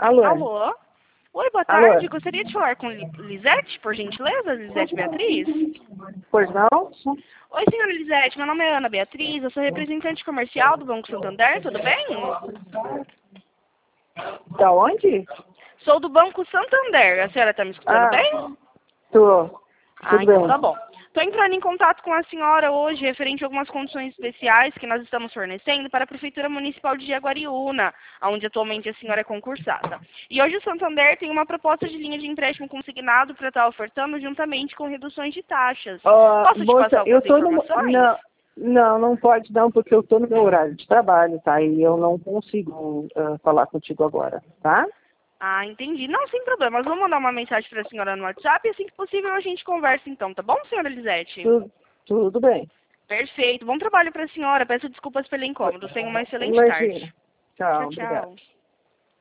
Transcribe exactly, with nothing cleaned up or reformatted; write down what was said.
Alô? Alô? Oi, boa Alô? tarde. Gostaria de falar com Li- Lisete, por gentileza? Lisete Beatriz? Pois não? Oi, senhora Lisete. Meu nome é Ana Beatriz. Eu sou representante comercial do Banco Santander. Tudo bem? Da onde? Sou do Banco Santander. A senhora está me escutando Ah, bem? tô. Ah, Tudo então bem. tá bom. Estou entrando em contato com a senhora hoje referente a algumas condições especiais que nós estamos fornecendo para a Prefeitura Municipal de Jaguariúna, onde atualmente a senhora é concursada. E hoje o Santander tem uma proposta de linha de empréstimo consignado para estar ofertando juntamente com reduções de taxas. Ó, Posso te passar moça, eu algumas tô no... informações? Não, não, não pode não, porque eu tô no meu horário de trabalho, tá? E eu não consigo ah, falar contigo agora, tá? Ah, entendi. Não, sem problemas. Vou mandar uma mensagem para a senhora no WhatsApp e assim que possível a gente conversa então, tá bom, senhora Lisete? Tudo, tudo bem. Perfeito. Bom trabalho para a senhora. Peço desculpas pelo incômodo. Tenha uma excelente Imagina. tarde. Tchau, Tchau, obrigada. tchau.